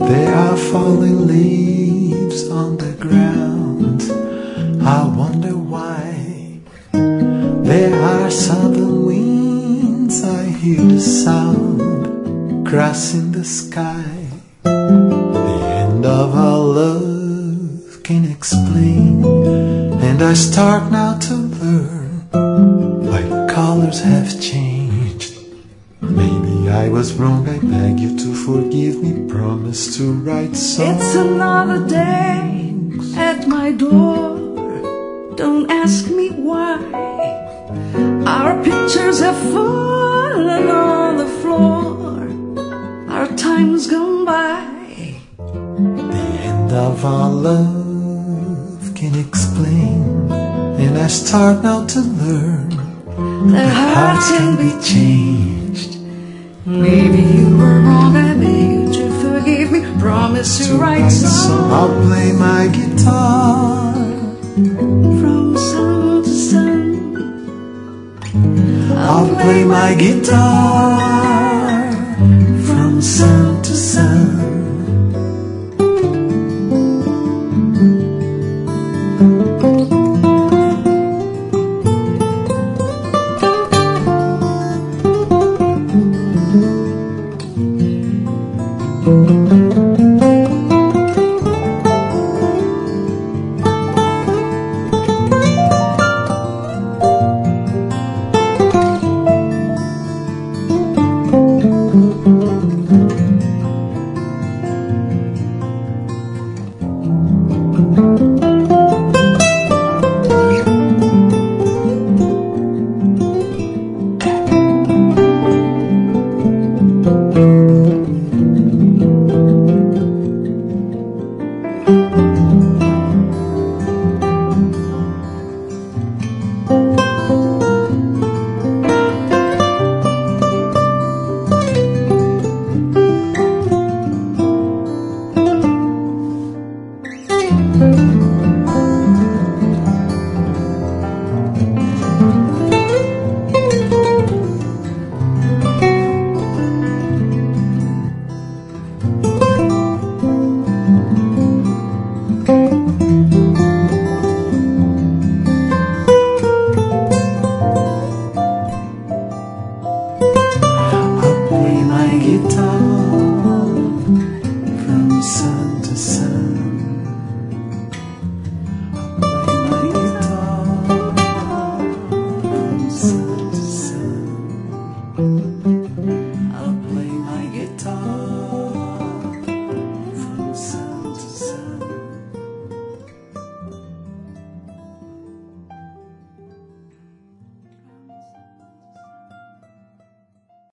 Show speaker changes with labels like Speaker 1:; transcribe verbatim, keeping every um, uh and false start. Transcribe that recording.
Speaker 1: There are falling leaves on the ground. I wonder why. There are southern winds. I hear the sound crossing the sky. The end of our love can explain, and I start now to learn why colors have changed. Maybe I was wrong, I beg you to forgive me. Promise to write songs.
Speaker 2: It's another day at my door. Don't ask me why. Our pictures have fallen on the floor. Our time's gone by.
Speaker 1: The end of our love can explain, and I start now to learn
Speaker 2: that hearts can be changed. Maybe you were wrong, I beg you to forgive me. Promise to, to write, write songs.
Speaker 1: I'll play my guitar
Speaker 2: from sun to sun.
Speaker 1: I'll, I'll play my guitar from sun to sun.
Speaker 2: Thank you.